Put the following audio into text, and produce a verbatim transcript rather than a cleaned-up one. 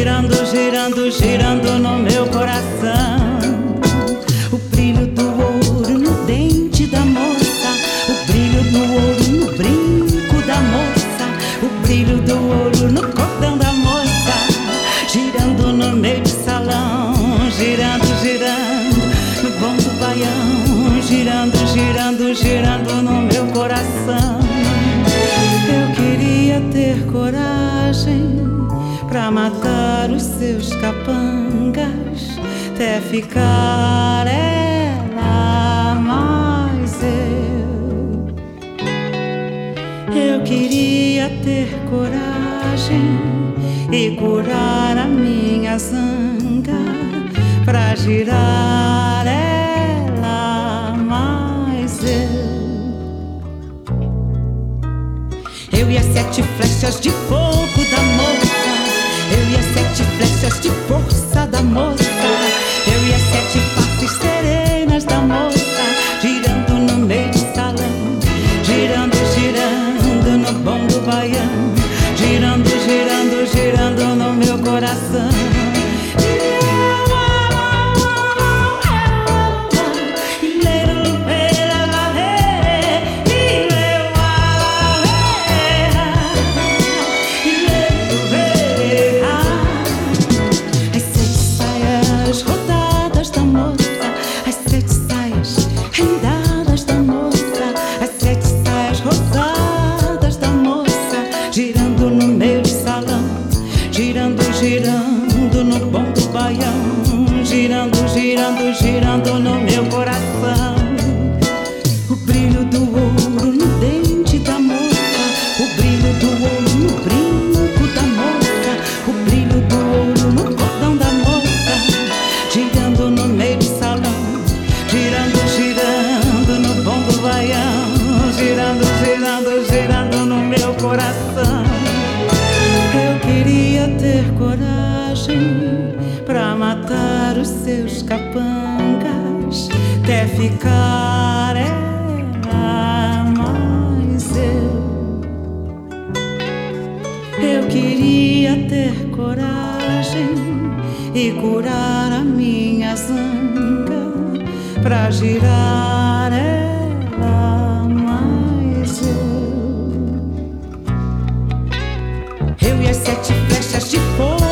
girando, girando, girando no meu coração. O brilho do ouro no dente da moça, o brilho do ouro no brinco da moça, o brilho do ouro no cordão da moça, girando no meio do salão, girando, girando no bom do baião, girando, girando, girando no meu coração. Eu queria ter coragem pra matar os seus capangas, até ficar ela, mas eu Eu queria ter coragem e curar a minha zanga, pra girar ela, mas eu Eu e as sete flechas de fogo da moça, eu e as sete flechas de força da moça, eu e as sete faces serenas da moça, girando no meio do salão, girando, girando no bom do baião, girando, girando, girando no meu coração. Girando no bom do baião, girando, girando, girando no meu coração. O brilho do ouro no dente da moça, o brilho do ouro no brinco da moça, o brilho do ouro no cordão da moça, girando no meio do salão, girando, girando no bom do baião, girando, girando, girando no meu coração. Eu queria ter coragem pra matar os seus capangas, até ficar ela, mas eu Eu queria ter coragem e curar a minha zanga, pra girar ela, mas eu Eu e as sete flechas de fogo